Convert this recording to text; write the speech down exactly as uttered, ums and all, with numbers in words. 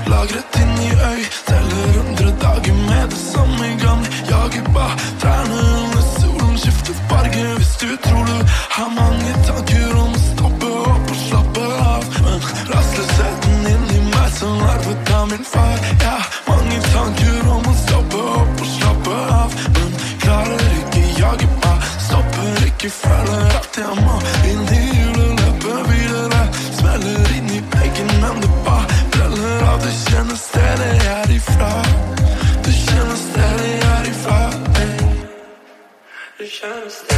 lagret inn i øy. Teller hundre dager med det samme i gang. Jager bare trærne under solen, skifter farge hvis du tror du har mange tanker om å stoppe opp og slappe av. Men rastløsheten inni meg som arvet av min far. Ja, mange tanker om å stoppe opp og slappe av, men klarer ikke jage bare, stopper ikke, føler at jeg må inn i hjulet, løpe videre, smeller inn i veggen, men det bare breller av. Du kjenner stedet jeg er ifra, du kjenner stedet jeg er ifra, hey. Du kjenner stedet